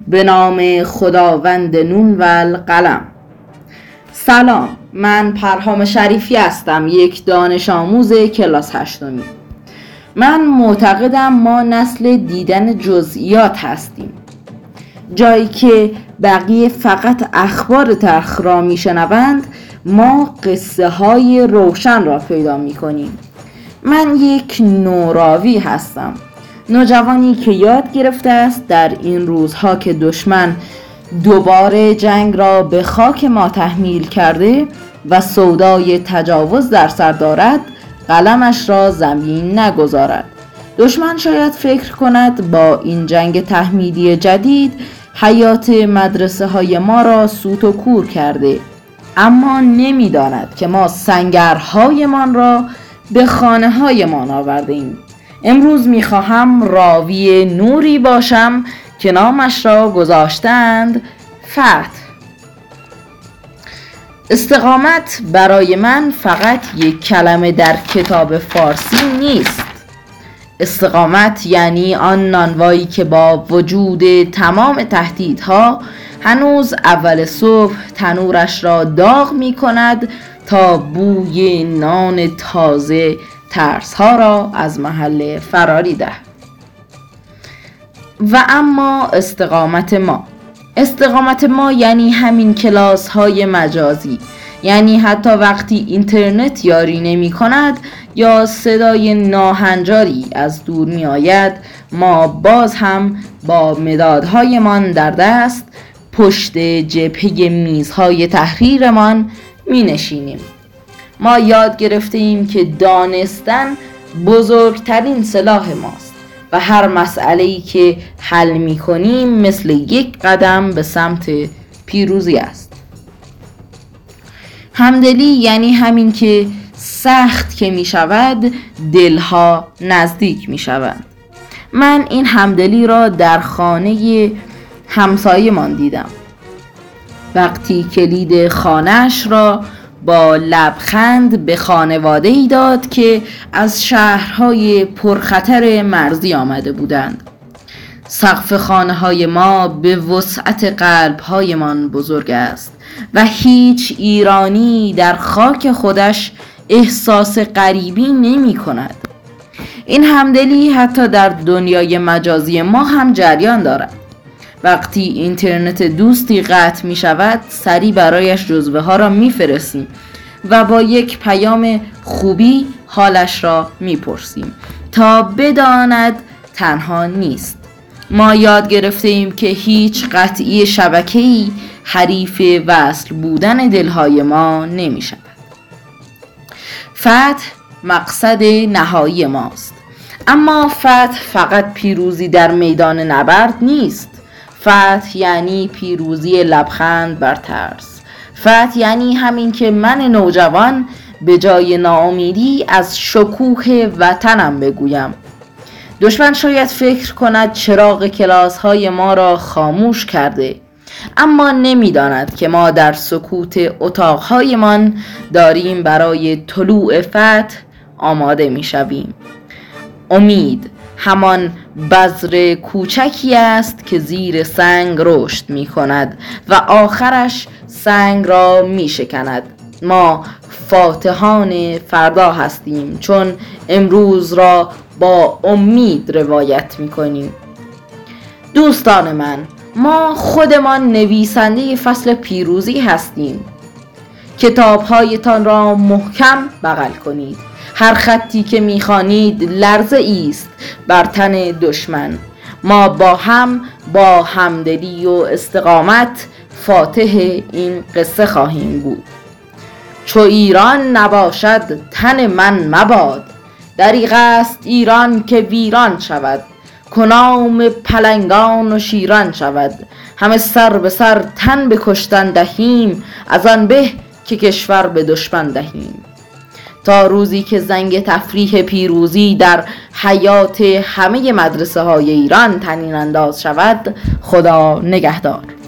به نام خداوند نون و القلم. سلام، من پرهام شریفی هستم، یک دانش آموز کلاس 8. من معتقدم ما نسل دیدن جزئیات هستیم. جایی که بقیه فقط اخبار تلخ را میشنوند، ما قصه های روشن را پیدا میکنیم. من یک نوراوی هستم، نوجوانی که یاد گرفته است در این روزها که دشمن دوباره جنگ را به خاک ما تحمیل کرده و سودای تجاوز در سر دارد، قلمش را زمین نگذارد. دشمن شاید فکر کند با این جنگ تحمیلی جدید حیات مدرسه های ما را سوت و کور کرده، اما نمی‌داند که ما سنگرهایمان را به خانه هایمان آورده ایم. امروز می‌خواهم راوی نوری باشم که نامش را گذاشتند فتح. استقامت برای من فقط یک کلمه در کتاب فارسی نیست. استقامت یعنی آن نانوایی که با وجود تمام تهدیدها هنوز اول صبح تنورش را داغ می کند تا بوی نان تازه ترسها را از محل فراری دهد. و اما استقامت ما یعنی همین کلاس های مجازی، یعنی حتی وقتی اینترنت یاری نمی کند یا صدای ناهنجاری از دور می آید، ما باز هم با مدادهایمان در دست پشت جبهه میزهای تحریرمان می نشینیم. ما یاد گرفته ایم که دانستن بزرگترین سلاح ماست و هر مسئله‌ای که حل می کنیم مثل یک قدم به سمت پیروزی است. همدلی یعنی همین که سخت که می شود دلها نزدیک می شود. من این همدلی را در خانه همسایه من دیدم. وقتی کلید خانه‌اش را با لبخند به خانواده‌ای داد که از شهرهای پرخطر مرزی آمده بودند. سقف خانه‌های ما به وسعت قلب‌هایمان بزرگ است و هیچ ایرانی در خاک خودش احساس غریبی نمی کند. این همدلی حتی در دنیای مجازی ما هم جریان دارد. وقتی اینترنت دوستی قطع می شود، سریع برایش جزوه ها را می فرستیم و با یک پیام خوبی حالش را می پرسیم تا بداند تنها نیست. ما یاد گرفته ایم که هیچ قطعی شبکه‌ای حریف وصل بودن دلهای ما نمی شود. فتح مقصد نهایی ماست، اما فتح فقط پیروزی در میدان نبرد نیست. فتح یعنی پیروزی لبخند بر ترس. فتح یعنی همین که من نوجوان به جای ناامیدی از شکوه وطنم بگویم. دشمن شاید فکر کند چراغ کلاس های ما را خاموش کرده، اما نمیداند که ما در سکوت اتاقهایمان داریم برای طلوع فتح آماده می شویم. امید همان بذر کوچکی است که زیر سنگ رشد می کند و آخرش سنگ را می شکند. ما فاتحان فردا هستیم، چون امروز را با امید روایت می کنیم. دوستان من، ما خودمان نویسنده فصل پیروزی هستیم. کتاب‌هایتان را محکم بغل کنید. هر خطی که می‌خوانید لرزه است بر تن دشمن. ما با همدلی و استقامت فاتح این قصه خواهیم بود. چو ایران نباشد تن من مباد، دریغ است ایران که ویران شود. کنام پلنگان و شیران شود، همه سر به سر تن به کشتن دهیم، از آن به که کشور به دشمن دهیم. تا روزی که زنگ تفریح پیروزی در حیات همه مدرسه های ایران طنین انداز شود، خدا نگهدار.